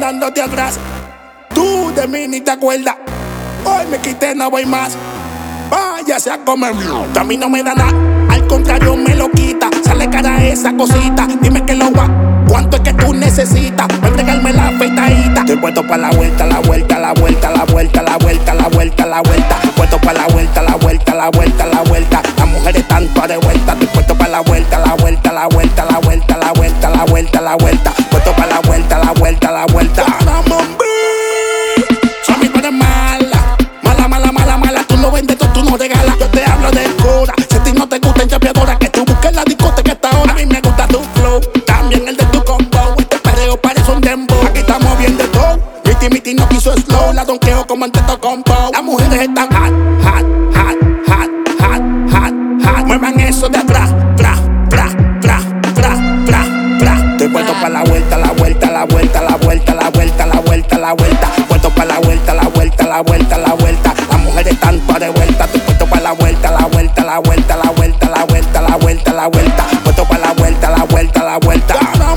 dándote atrás. Tú de mí ni te acuerdas. Hoy me quité, no voy más. Váyase a comer. A mí no me da nada, al contrario me lo quita. Sale cara esa cosita, dime que lo va. ¿Cuánto es que tú necesitas? Voy a entregarme la afeitadita. Estoy puesto pa' la vuelta, la vuelta, la vuelta, la vuelta, la vuelta, la vuelta, la vuelta. Puesto pa' la vuelta, la vuelta, la vuelta, la vuelta. Las mujeres están todas de vuelta. Estoy puesto pa' la vuelta, la vuelta, la vuelta, la vuelta, la vuelta, la vuelta, la vuelta. Puesto pa' la vuelta, la vuelta, la vuelta. Son mis padres mala, mala, mala, mala, mala. Tú lo vendes, tú no regalas. Yo te hablo de cura. Si a ti no te gusta en chapeadora, que tú busques la discoteca esta hora. A mí me gusta tu flow, también el de tu combo. Este perreo parece un dembow. Aquí estamos bien de todo. Miti no quiso slow, la donqueo como en Teto Combo. Las mujeres están hot, hot, hot, hot, hot, hot, hot. Muevan eso de atrás, tra, tra, tra, tra, tra, tra. Estoy puesto pa' la vuelta, la vuelta, la vuelta, la vuelta, la vuelta, la vuelta, la vuelta. Puesto pa' la vuelta, la vuelta, la vuelta, la vuelta. Las mujeres están todas de vuelta. Estoy puesto pa' la vuelta, la vuelta, la vuelta, la vuelta, la vuelta, la vuelta, la vuelta. Puesto pa' la vuelta, la vuelta, la vuelta.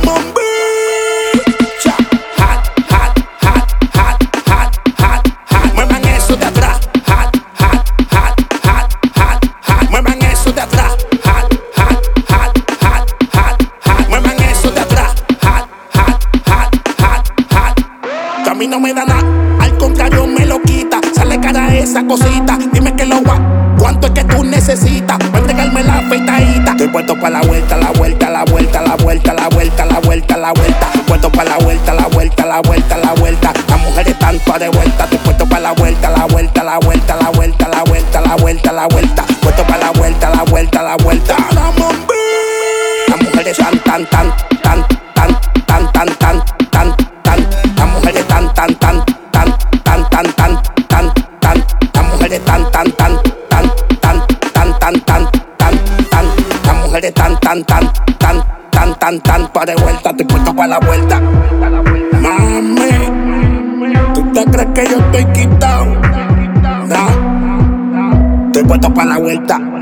A mí no me da nada, al contrario me lo quita. Sale cara esa cosita, dime que lo va. ¿Cuánto es que tú necesitas? Voy a entregarme la afeitadita. Estoy puesto pa' la vuelta, la vuelta, la vuelta, la vuelta, la vuelta, la vuelta, la vuelta. Puesto pa' la vuelta, la vuelta, la vuelta, la vuelta. Las mujeres están todas de vuelta. Estoy puesto pa' la vuelta, la vuelta, la vuelta, la vuelta, la vuelta, la vuelta, la vuelta. Puesto pa' la vuelta, la vuelta, la vuelta. Las mujeres están tan, tan, tan, tan, tan, tan, tan, tan, tan. Las mujeres tan, tan, tan, tan, tan, tan, tan, tan, tan. Las mujeres tan, tan, tan, tan, tan, tan, tan, tan, tan, tan. Las mujeres tan, tan, tan, tan, tan, tan, tan, pa' de vuelta. Estoy puesto pa' la vuelta. Mami, ¿tú te crees que yo estoy quitado? No, estoy puesto pa' la vuelta.